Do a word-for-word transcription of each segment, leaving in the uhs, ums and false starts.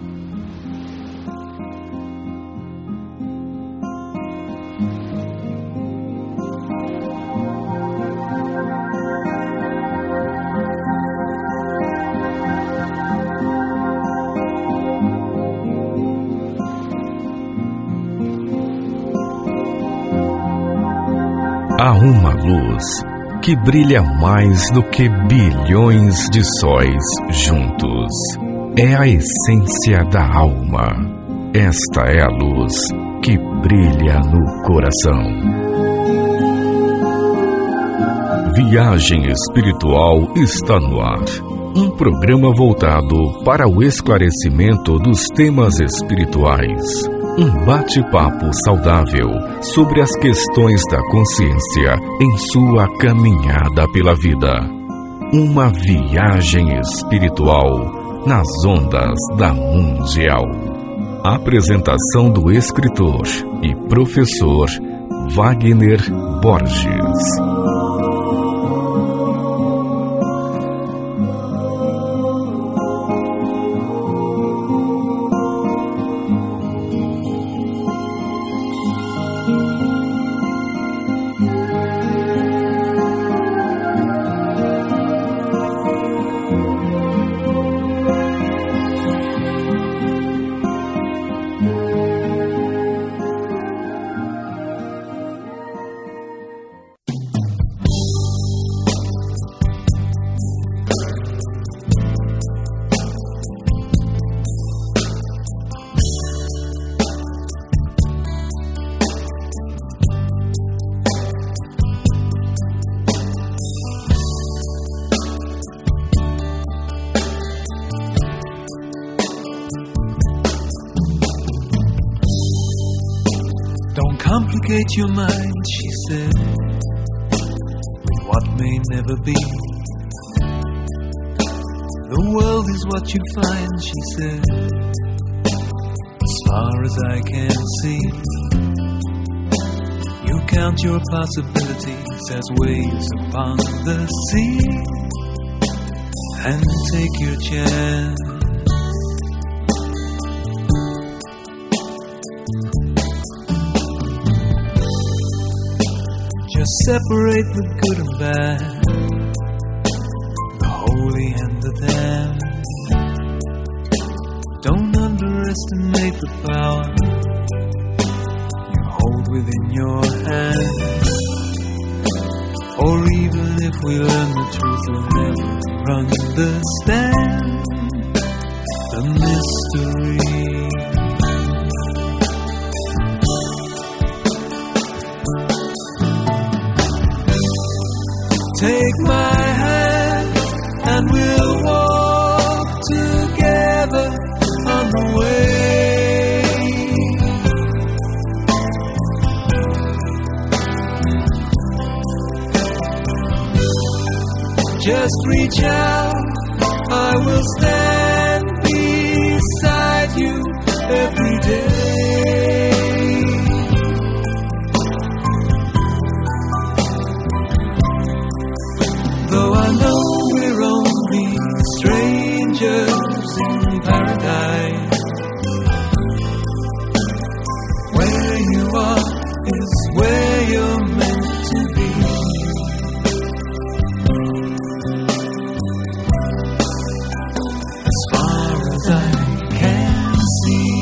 Há uma luz que brilha mais do que bilhões de sóis juntos. É a essência da alma. Esta é a luz que brilha no coração. Viagem Espiritual está no ar. Um programa voltado para o esclarecimento dos temas espirituais. Um bate-papo saudável sobre as questões da consciência em sua caminhada pela vida. Uma viagem espiritual nas ondas da Mundial. Apresentação do escritor e professor Wagner Borges. Complicate your mind, she said, with what may never be. The world is what you find, she said, as far as I can see. You count your possibilities as waves upon the sea, and take your chance. Separate the good and bad, the holy and the damned. Don't underestimate the power you hold within your hand. For even if we learn the truth, we'll never understand the mystery. Take my hand and we'll walk together on the way. Just reach out, I will stand beside you every day. Though I know we're only strangers in paradise, where you are is where you're meant to be. As far as I can see.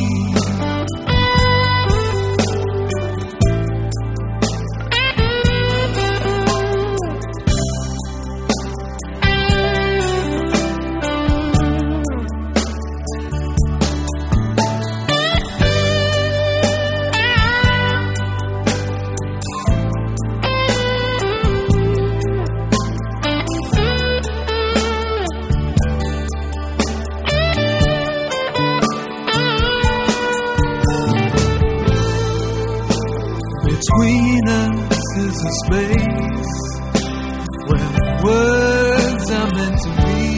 Between us is a space where words are meant to be.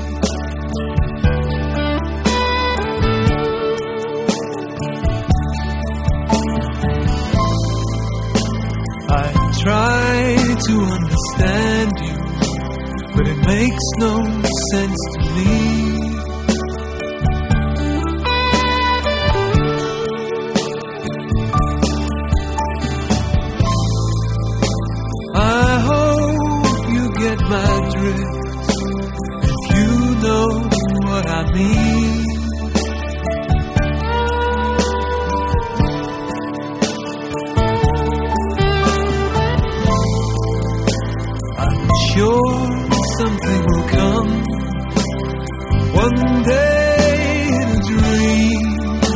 I try to understand you, but it makes no sense to me. me. I'm sure something will come one day in a dream.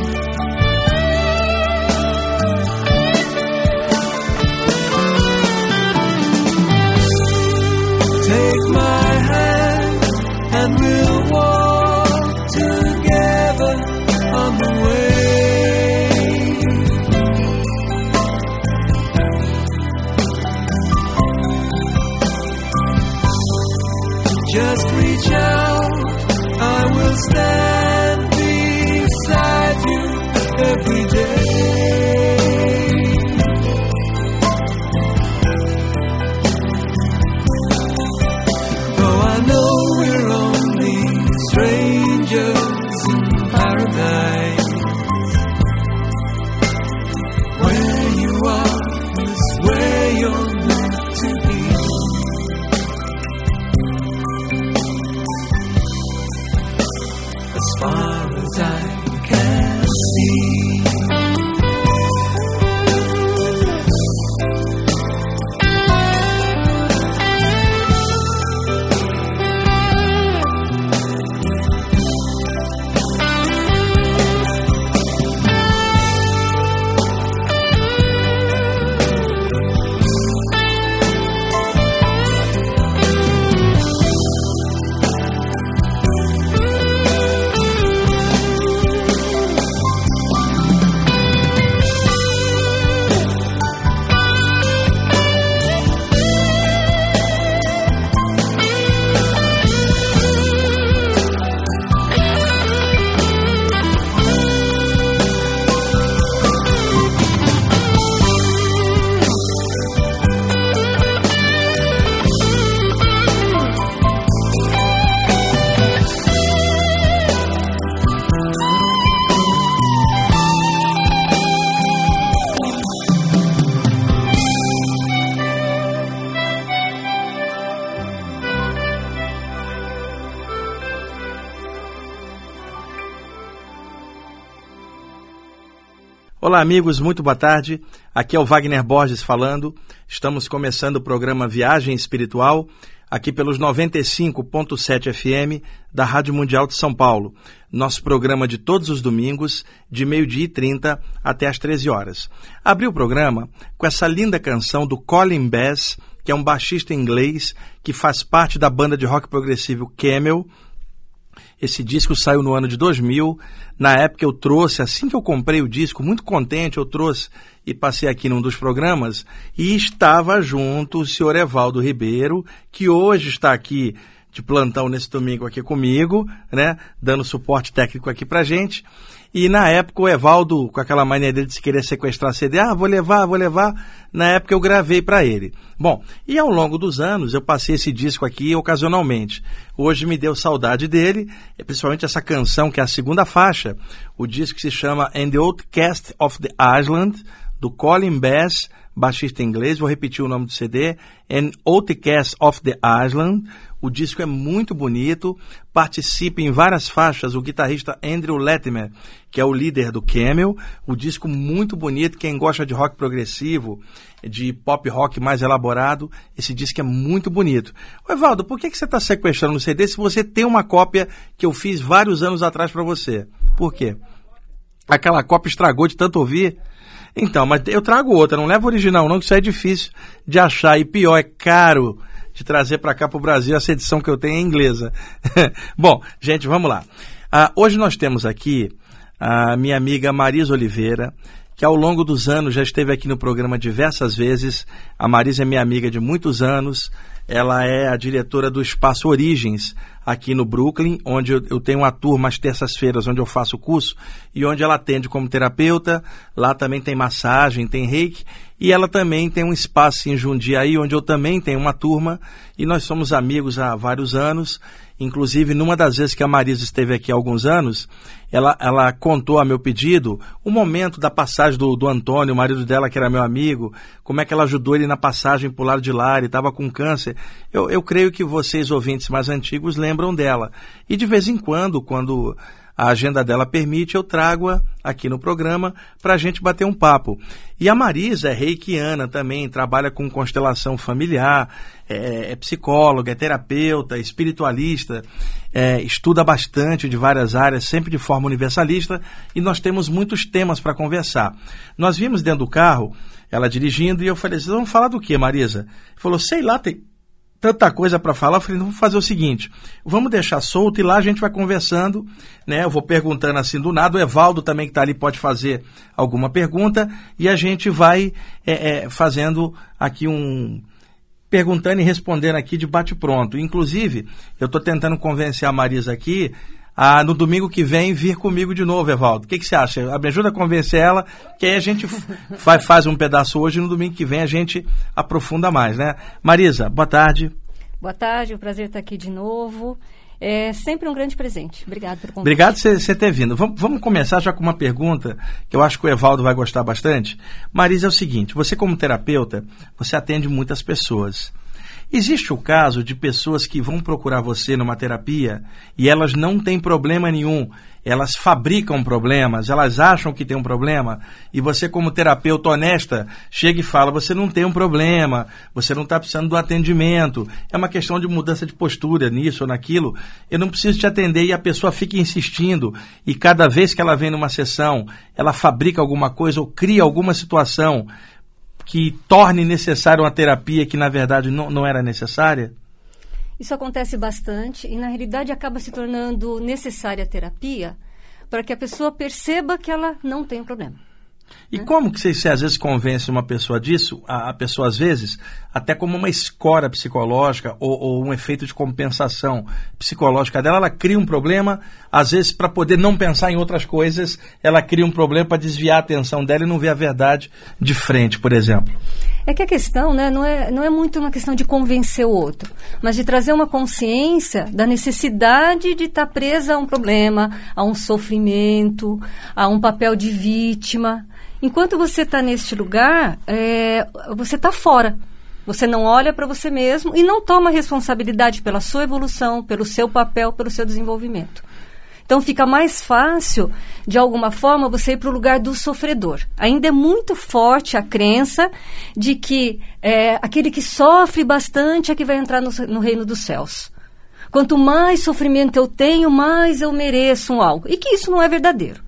Take my hand and we'll walk together on the way. Just reach out, I will stand beside you every day. I know we're only strangers in paradise. Where you are is where you're meant to be. As far as I can see. Olá amigos, muito boa tarde, aqui é o Wagner Borges falando, estamos começando o programa Viagem Espiritual, aqui pelos noventa e cinco ponto sete F M da Rádio Mundial de São Paulo, nosso programa de todos os domingos, de meio-dia e trinta até às treze horas. Abri o programa com essa linda canção do Colin Bass, que é um baixista inglês que faz parte da banda de rock progressivo Camel. Esse disco saiu no ano de dois mil, na época eu trouxe, assim que eu comprei o disco, muito contente, eu trouxe e passei aqui num dos programas, e estava junto o senhor Evaldo Ribeiro, que hoje está aqui de plantão nesse domingo aqui comigo, né, dando suporte técnico aqui pra gente. E na época o Evaldo, com aquela mania dele de se querer sequestrar C D, ah, vou levar, vou levar, na época eu gravei para ele. Bom, e ao longo dos anos eu passei esse disco aqui ocasionalmente. Hoje me deu saudade dele, principalmente essa canção que é a segunda faixa, o disco que se chama And the Outcast of the Island, do Colin Bass, baixista inglês, vou repetir o nome do C D, And Outcast of the Island. O disco é muito bonito, participa em várias faixas o guitarrista Andrew Latimer, que é o líder do Camel. O disco muito bonito, quem gosta de rock progressivo, de pop rock mais elaborado, esse disco é muito bonito. Ô Evaldo, por que, que você está sequestrando o C D se você tem uma cópia que eu fiz vários anos atrás para você? Por quê? Aquela cópia estragou de tanto ouvir? Então, mas eu trago outra, não levo original não, que isso é difícil de achar, e pior, é caro de trazer para cá para o Brasil, essa edição que eu tenho é inglesa. Bom, gente, vamos lá. Ah, hoje nós temos aqui a minha amiga Marisa Oliveira, que ao longo dos anos já esteve aqui no programa diversas vezes. A Marisa é minha amiga de muitos anos, ela é a diretora do Espaço Origens, aqui no Brooklyn, onde eu, eu tenho uma turma às terças-feiras, onde eu faço o curso, e onde ela atende como terapeuta. Lá também tem massagem, tem reiki, e ela também tem um espaço em Jundiaí, onde eu também tenho uma turma, e nós somos amigos há vários anos, Inclusive, numa das vezes que a Marisa esteve aqui há alguns anos, ela, ela contou a meu pedido o momento da passagem do, do Antônio, o marido dela, que era meu amigo, como é que ela ajudou ele na passagem para o lado de lá, ele estava com câncer. Eu, eu creio que vocês, ouvintes mais antigos, lembram dela. E de vez em quando, quando a agenda dela permite, eu trago-a aqui no programa para a gente bater um papo. E a Marisa é reikiana também, trabalha com constelação familiar, é, é psicóloga, é terapeuta, é espiritualista, é, estuda bastante de várias áreas, sempre de forma universalista, e nós temos muitos temas para conversar. Nós vimos dentro do carro, ela dirigindo, e eu falei, vocês vão falar do quê, Marisa? Ela falou, sei lá, tem tanta coisa para falar. Eu falei, vamos fazer o seguinte, vamos deixar solto e lá a gente vai conversando, né? Eu vou perguntando assim do nada, o Evaldo também que está ali pode fazer alguma pergunta e a gente vai é, é, fazendo aqui um... perguntando e respondendo aqui de bate-pronto. Inclusive, eu estou tentando convencer a Marisa aqui a, no domingo que vem, vir comigo de novo, Evaldo. O que, que você acha? Me ajuda a convencer ela, que aí a gente faz, faz um pedaço hoje e no domingo que vem a gente aprofunda mais, né? Marisa, boa tarde. Boa tarde, é um prazer estar aqui de novo. É sempre um grande presente. Obrigado pelo convite. Obrigado por você ter vindo. Vamos, vamos começar já com uma pergunta que eu acho que o Evaldo vai gostar bastante. Marisa, é o seguinte, você como terapeuta, você atende muitas pessoas. Existe o caso de pessoas que vão procurar você numa terapia e elas não têm problema nenhum, elas fabricam problemas, elas acham que tem um problema e você como terapeuta honesta chega e fala, você não tem um problema, você não está precisando do atendimento, é uma questão de mudança de postura nisso ou naquilo, eu não preciso te atender e a pessoa fica insistindo e cada vez que ela vem numa sessão, ela fabrica alguma coisa ou cria alguma situação que torne necessária uma terapia que, na verdade, não, não era necessária? Isso acontece bastante e, na realidade, acaba se tornando necessária a terapia para que a pessoa perceba que ela não tem um problema. E como que você, você às vezes convence uma pessoa disso, a, a pessoa às vezes, até como uma escora psicológica ou, ou um efeito de compensação psicológica dela, ela cria um problema, às vezes para poder não pensar em outras coisas, ela cria um problema para desviar a atenção dela e não ver a verdade de frente, por exemplo. É que a questão, né, não é, não é muito uma questão de convencer o outro, mas de trazer uma consciência da necessidade de estar presa a um problema, a um sofrimento, a um papel de vítima. Enquanto você está neste lugar, é, você está fora. Você não olha para você mesmo e não toma responsabilidade pela sua evolução, pelo seu papel, pelo seu desenvolvimento. Então fica mais fácil, de alguma forma, você ir para o lugar do sofredor. Ainda é muito forte a crença de que é, aquele que sofre bastante é que vai entrar no, no reino dos céus. Quanto mais sofrimento eu tenho, mais eu mereço um algo. E que isso não é verdadeiro.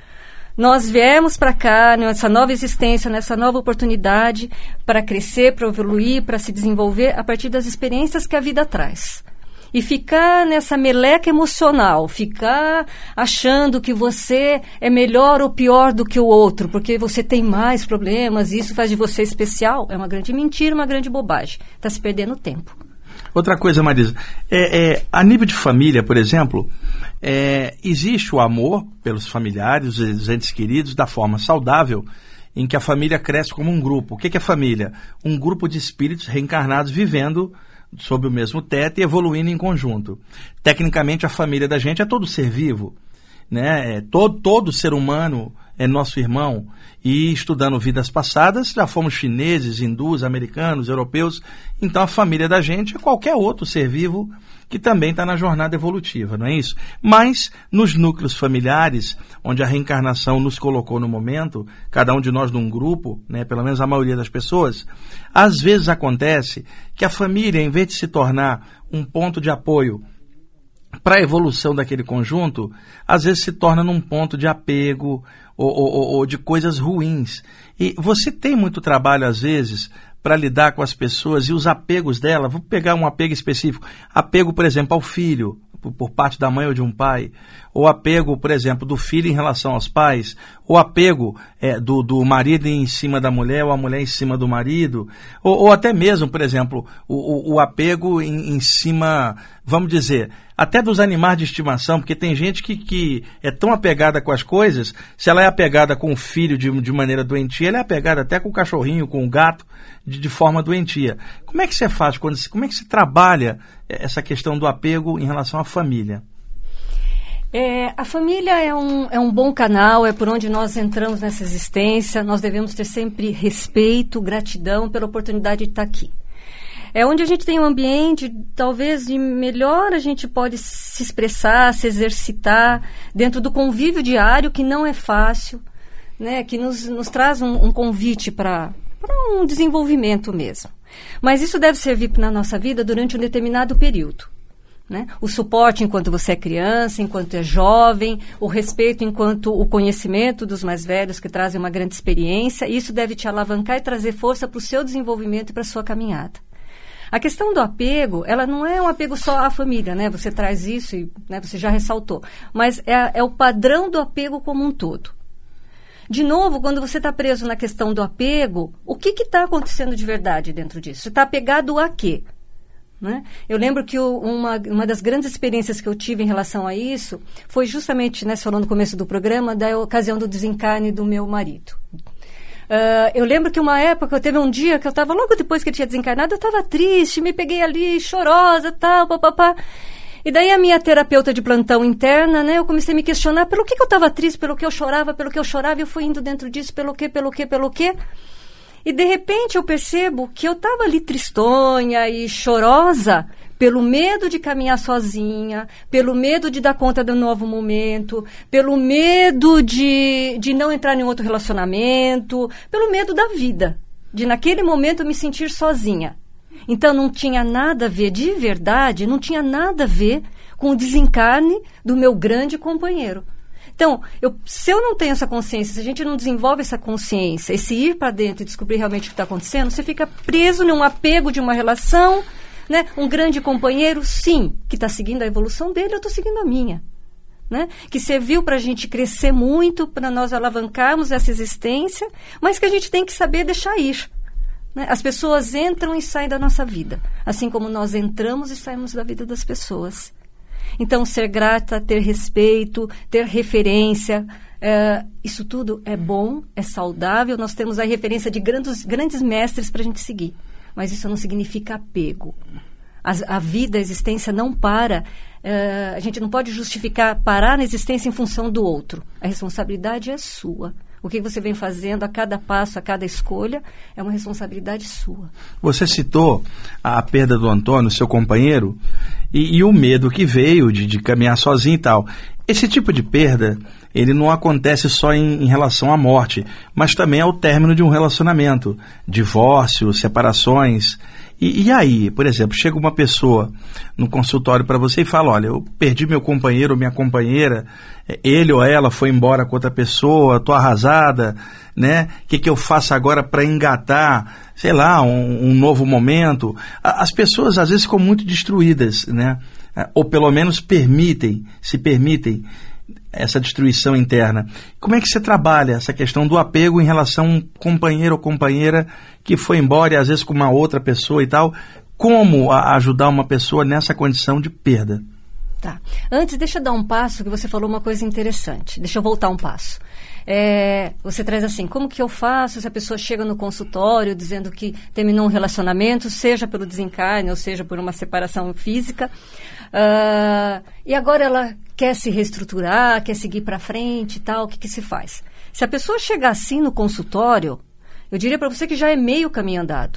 Nós viemos para cá, nessa nova existência, nessa nova oportunidade, para crescer, para evoluir, para se desenvolver a partir das experiências que a vida traz. E ficar nessa meleca emocional, ficar achando que você é melhor ou pior do que o outro, porque você tem mais problemas e isso faz de você especial, é uma grande mentira, uma grande bobagem. Está se perdendo tempo. Outra coisa, Marisa, é, é, a nível de família, por exemplo, é, existe o amor pelos familiares, os entes queridos, da forma saudável, em que a família cresce como um grupo. O que é família? Um grupo de espíritos reencarnados vivendo sob o mesmo teto e evoluindo em conjunto. Tecnicamente, a família da gente é todo ser vivo, né? É, todo, todo ser humano é nosso irmão. E estudando vidas passadas, já fomos chineses, hindus, americanos, europeus. Então, a família da gente é qualquer outro ser vivo que também está na jornada evolutiva, não é isso? Mas, nos núcleos familiares, onde a reencarnação nos colocou no momento, cada um de nós num grupo, né, pelo menos a maioria das pessoas, às vezes acontece que a família, em vez de se tornar um ponto de apoio para a evolução daquele conjunto, às vezes se torna num ponto de apego ou, ou, ou de coisas ruins. E você tem muito trabalho, às vezes, para lidar com as pessoas e os apegos dela. Vou pegar um apego específico. Apego, por exemplo, ao filho, por, por parte da mãe ou de um pai. Ou apego, por exemplo, do filho em relação aos pais. Ou apego é, do, do marido em cima da mulher ou a mulher em cima do marido. Ou, ou até mesmo, por exemplo, o, o, o apego em, em cima, vamos dizer, até dos animais de estimação, porque tem gente que, que é tão apegada com as coisas, se ela é apegada com o filho de, de maneira doentia, ela é apegada até com o cachorrinho, com o gato, de, de forma doentia. Como é que você faz, quando, como é que se trabalha essa questão do apego em relação à família? É, a família é um, é um bom canal, é por onde nós entramos nessa existência, nós devemos ter sempre respeito, gratidão pela oportunidade de estar aqui. É onde a gente tem um ambiente, talvez, de melhor a gente pode se expressar, se exercitar, dentro do convívio diário, que não é fácil, né? Que nos, nos traz um, um convite para um desenvolvimento mesmo. Mas isso deve servir na nossa vida durante um determinado período. Né? O suporte enquanto você é criança, enquanto é jovem, o respeito enquanto o conhecimento dos mais velhos que trazem uma grande experiência, isso deve te alavancar e trazer força para o seu desenvolvimento e para a sua caminhada. A questão do apego, ela não é um apego só à família, né? Você traz isso e, né, você já ressaltou. Mas é, é o padrão do apego como um todo. De novo, quando você está preso na questão do apego, o que está acontecendo de verdade dentro disso? Você está apegado a quê? Né? Eu lembro que o, uma, uma das grandes experiências que eu tive em relação a isso foi justamente, né, falando no começo do programa, da ocasião do desencarne do meu marido. Uh, eu lembro que uma época, eu teve um dia que eu estava, logo depois que ele tinha desencarnado, eu estava triste, me peguei ali, chorosa, tal, papapá. E daí a minha terapeuta de plantão interna, né, eu comecei a me questionar pelo que, que eu estava triste, pelo que eu chorava, pelo que eu chorava, e eu fui indo dentro disso, pelo que, pelo que, pelo que. E de repente eu percebo que eu estava ali tristonha e chorosa pelo medo de caminhar sozinha, pelo medo de dar conta do novo momento, pelo medo de, de não entrar em outro relacionamento, pelo medo da vida, de naquele momento me sentir sozinha. Então não tinha nada a ver, de verdade, não tinha nada a ver com o desencarne do meu grande companheiro. Então, eu, se eu não tenho essa consciência, se a gente não desenvolve essa consciência, esse ir para dentro e descobrir realmente o que está acontecendo, você fica preso num apego de uma relação, né? Um grande companheiro, sim, que está seguindo a evolução dele, eu estou seguindo a minha. Né? Que serviu para a gente crescer muito, para nós alavancarmos essa existência, mas que a gente tem que saber deixar ir. Né? As pessoas entram e saem da nossa vida, assim como nós entramos e saímos da vida das pessoas. Então, ser grata, ter respeito, ter referência, é, isso tudo é bom, é saudável. Nós temos a referência de grandes, grandes mestres para a gente seguir. Mas isso não significa apego. A, a vida, a existência não para. É, a gente não pode justificar parar na existência em função do outro. A responsabilidade é sua. O que você vem fazendo a cada passo, a cada escolha, é uma responsabilidade sua. Você citou a perda do Antônio, seu companheiro, e, e o medo que veio de, de caminhar sozinho e tal. Esse tipo de perda, ele não acontece só em, em relação à morte, mas também ao término de um relacionamento, divórcio, separações. E, e aí, por exemplo, chega uma pessoa no consultório para você e fala, olha, eu perdi meu companheiro ou minha companheira, ele ou ela foi embora com outra pessoa, estou arrasada, né? O que, que eu faço agora para engatar, sei lá, um, um novo momento? As pessoas às vezes ficam muito destruídas, né? Ou pelo menos permitem, se permitem essa destruição interna. Como é que você trabalha essa questão do apego em relação a um companheiro ou companheira que foi embora e às vezes com uma outra pessoa e tal? Como a ajudar uma pessoa nessa condição de perda? Tá. Antes, deixa eu dar um passo, que você falou uma coisa interessante. Deixa eu voltar um passo. É, você traz assim, como que eu faço se a pessoa chega no consultório dizendo que terminou um relacionamento, seja pelo desencarne ou seja por uma separação física, uh, e agora ela quer se reestruturar, quer seguir para frente e tal, o que que se faz? Se a pessoa chegar assim no consultório, eu diria para você que já é meio caminho andado.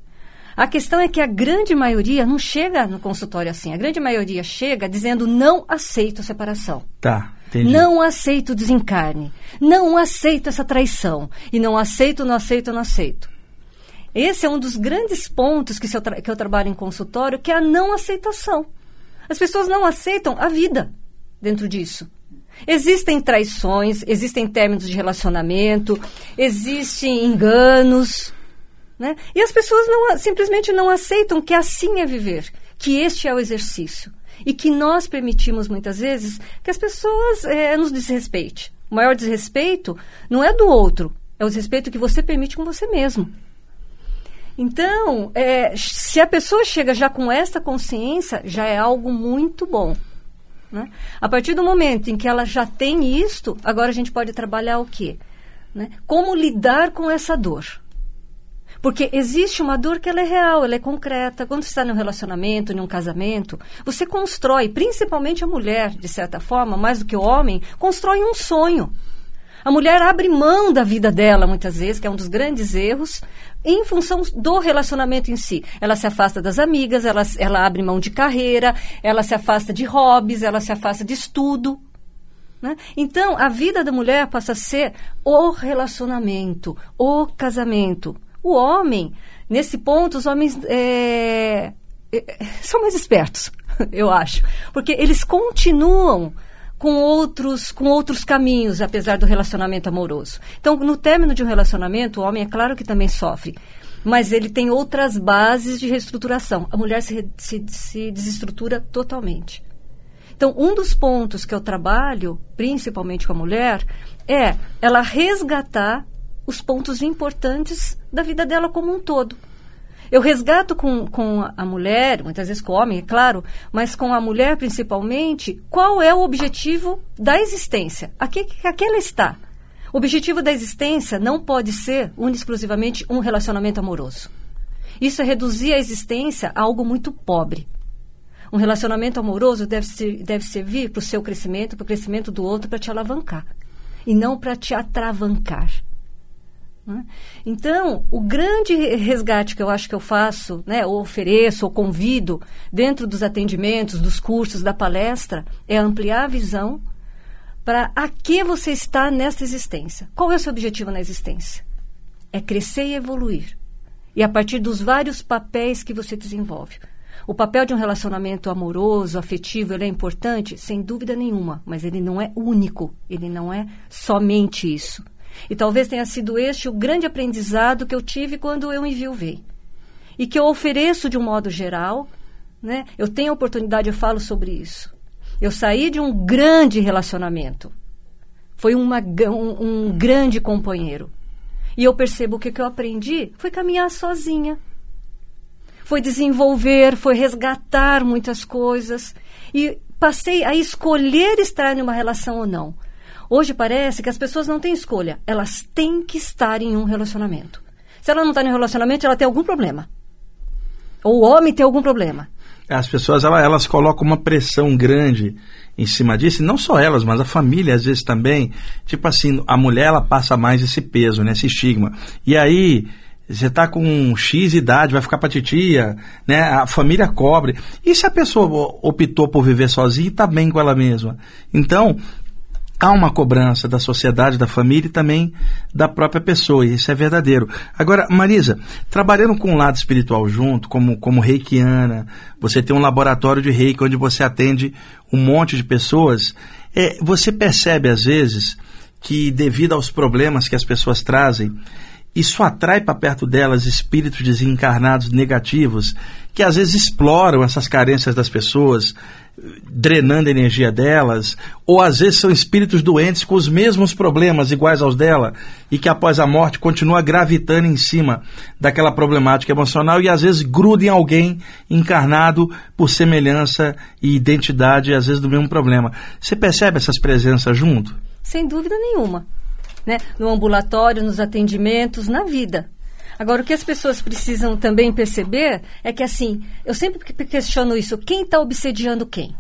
A questão é que a grande maioria não chega no consultório assim. A grande maioria chega dizendo não aceito a separação. Tá, entendi. Não aceito o desencarne. Não aceito essa traição. E não aceito, não aceito, não aceito. Esse é um dos grandes pontos que, se eu, tra- que eu trabalho em consultório, que é a não aceitação. As pessoas não aceitam a vida dentro disso. Existem traições, existem términos de relacionamento, existem enganos... Né? E as pessoas não, simplesmente não aceitam que assim é viver, que este é o exercício. E que nós permitimos muitas vezes que as pessoas é, nos desrespeitem. O maior desrespeito não é do outro, é o desrespeito que você permite com você mesmo. Então, é, se a pessoa chega já com esta consciência, já é algo muito bom. Né? A partir do momento em que ela já tem isto, agora a gente pode trabalhar o quê? Né? Como lidar com essa dor. Porque existe uma dor que ela é real, ela é concreta. Quando você está num relacionamento, num casamento, você constrói, principalmente a mulher, de certa forma, mais do que o homem, constrói um sonho. A mulher abre mão da vida dela, muitas vezes, que é um dos grandes erros, em função do relacionamento em si. Ela se afasta das amigas, ela, ela abre mão de carreira, ela se afasta de hobbies, ela se afasta de estudo. Né? Então, a vida da mulher passa a ser o relacionamento, o casamento. O homem, nesse ponto, os homens é, é, são mais espertos, eu acho. Porque eles continuam com outros, com outros caminhos, apesar do relacionamento amoroso. Então, no término de um relacionamento, o homem, é claro que também sofre, mas ele tem outras bases de reestruturação. A mulher se, se, se desestrutura totalmente. Então, um dos pontos que eu trabalho, principalmente com a mulher, é ela resgatar os pontos importantes da vida dela como um todo. Eu resgato com, com a mulher, muitas vezes com o homem, é claro, mas com a mulher principalmente, qual é o objetivo da existência? Aqui que ela está. O objetivo da existência não pode ser, única e exclusivamente, um relacionamento amoroso. Isso é reduzir a existência a algo muito pobre. Um relacionamento amoroso deve, ser, deve servir para o seu crescimento, para o crescimento do outro, para te alavancar. E não para te atravancar. Então, o grande resgate que eu acho que eu faço, né, ou ofereço, ou convido, dentro dos atendimentos, dos cursos, da palestra, é ampliar a visão para a que você está nesta existência. Qual é o seu objetivo na existência? É crescer e evoluir. E a partir dos vários papéis que você desenvolve. O papel de um relacionamento amoroso, afetivo, ele é importante? Sem dúvida nenhuma, mas ele não é único, ele não é somente isso. E talvez tenha sido este o grande aprendizado que eu tive quando eu enviuvei. E que eu ofereço de um modo geral, né? Eu tenho a oportunidade, eu falo sobre isso. Eu saí de um grande relacionamento. Foi uma, um, um grande companheiro. E eu percebo que o que eu aprendi foi caminhar sozinha. Foi desenvolver, foi resgatar muitas coisas. E passei a escolher estar numa relação ou não. Hoje parece que as pessoas não têm escolha. Elas têm que estar em um relacionamento. Se ela não está em um relacionamento, ela tem algum problema. Ou o homem tem algum problema. As pessoas, elas, elas colocam uma pressão grande em cima disso. E não só elas, mas a família, às vezes, também. Tipo assim, a mulher, ela passa mais esse peso, né, esse estigma. E aí, você está com X idade, vai ficar pra titia, né? A família cobre. E se a pessoa optou por viver sozinha e está bem com ela mesma? Então, há uma cobrança da sociedade, da família e também da própria pessoa, e isso é verdadeiro. Agora, Marisa, trabalhando com o lado espiritual junto, como, como reikiana, você tem um laboratório de reiki onde você atende um monte de pessoas, é, você percebe às vezes que devido aos problemas que as pessoas trazem, isso atrai para perto delas espíritos desencarnados negativos, que às vezes exploram essas carências das pessoas, drenando a energia delas, ou às vezes são espíritos doentes com os mesmos problemas iguais aos dela, e que após a morte continua gravitando em cima daquela problemática emocional e às vezes gruda em alguém encarnado por semelhança e identidade, às vezes do mesmo problema. Você percebe essas presenças junto? Sem dúvida nenhuma. Né? No ambulatório, nos atendimentos, na vida. Agora, o que as pessoas precisam também perceber é que, assim, eu sempre questiono isso, quem está obsediando quem?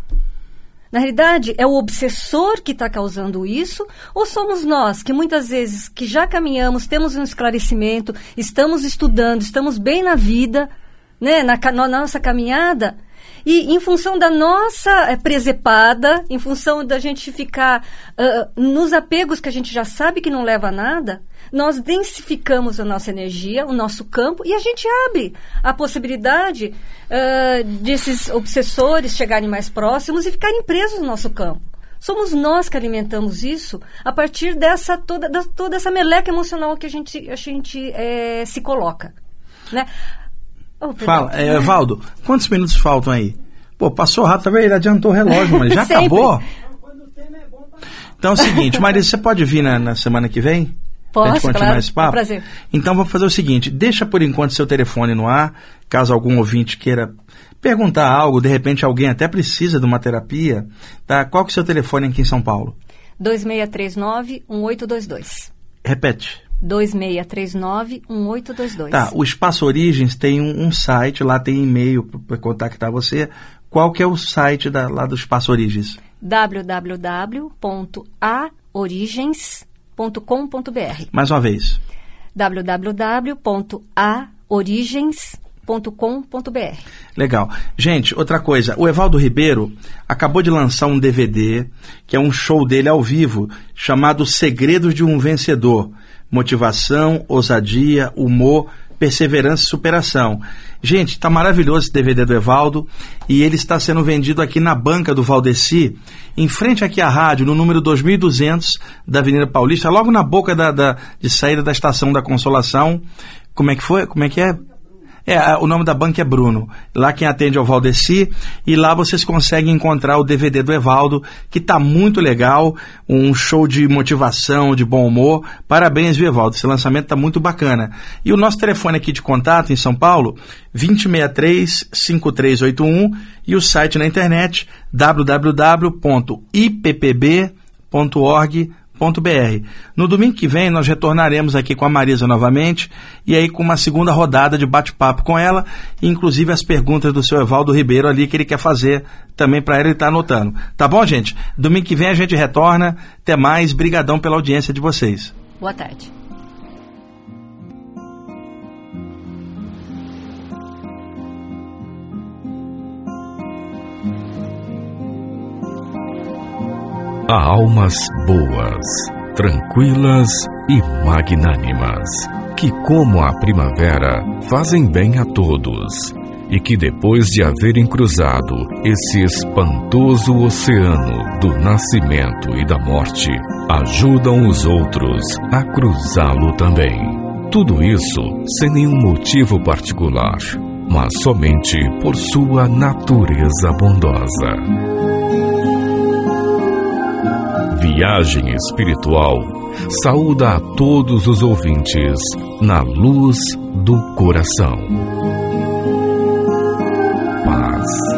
Na realidade, é o obsessor que está causando isso, ou somos nós, que muitas vezes, que já caminhamos, temos um esclarecimento, estamos estudando, estamos bem na vida, né, na, na nossa caminhada, e em função da nossa é, presepada, em função da gente ficar uh, nos apegos que a gente já sabe que não leva a nada, nós densificamos a nossa energia, o nosso campo, e a gente abre a possibilidade uh, desses obsessores chegarem mais próximos e ficarem presos no nosso campo. Somos nós que alimentamos isso a partir dessa toda, da, toda essa meleca emocional que a gente, a gente é, se coloca. Né? Oh, Fala, é, Valdo, quantos minutos faltam aí? Pô, passou rápido, tá vendo? Ele adiantou o relógio, mas já acabou? Então é o seguinte, Marisa, você pode vir na, na semana que vem? Posso, pra gente continuar claro. esse papo? É um prazer. Então vamos fazer o seguinte, deixa por enquanto seu telefone no ar, caso algum ouvinte queira perguntar algo, de repente alguém até precisa de uma terapia, tá? Qual que é o seu telefone aqui em São Paulo? dois seis três nove, um oito dois dois. Repete. dois seis três nove, um oito dois dois. Tá, o Espaço Origens tem um, um site, lá tem e-mail para contactar você. Qual que é o site da, lá do Espaço Origens? w w w ponto a origens ponto com ponto b r. Mais uma vez. w w w ponto a origens ponto com ponto b r. Legal. Gente, outra coisa, o Evaldo Ribeiro acabou de lançar um D V D, que é um show dele ao vivo, chamado Segredos de um Vencedor. Motivação, ousadia, humor, perseverança e superação. Gente, tá maravilhoso esse D V D do Evaldo e ele está sendo vendido aqui na banca do Valdeci, em frente aqui à rádio, no número dois mil e duzentos da Avenida Paulista, logo na boca da, da, de saída da Estação da Consolação. Como é que foi? Como é que é? É, o nome da banca é Bruno. Lá quem atende é o Valdeci e lá vocês conseguem encontrar o D V D do Evaldo, que tá muito legal, um show de motivação, de bom humor. Parabéns, viu, Evaldo? Esse lançamento tá muito bacana. E o nosso telefone aqui de contato em São Paulo, vinte e seis três, cinco três oito um, e o site na internet w w w ponto i p p b ponto org ponto b r. No domingo que vem nós retornaremos aqui com a Marisa novamente e aí com uma segunda rodada de bate-papo com ela, inclusive as perguntas do seu Evaldo Ribeiro ali que ele quer fazer também para ele estar anotando. Tá bom, gente? Domingo que vem a gente retorna. Até mais. Brigadão pela audiência de vocês. Boa tarde. Há almas boas, tranquilas e magnânimas, que como a primavera fazem bem a todos, e que depois de haverem cruzado esse espantoso oceano do nascimento e da morte, ajudam os outros a cruzá-lo também. Tudo isso sem nenhum motivo particular, mas somente por sua natureza bondosa. Viagem Espiritual saúda a todos os ouvintes na luz do coração. Paz.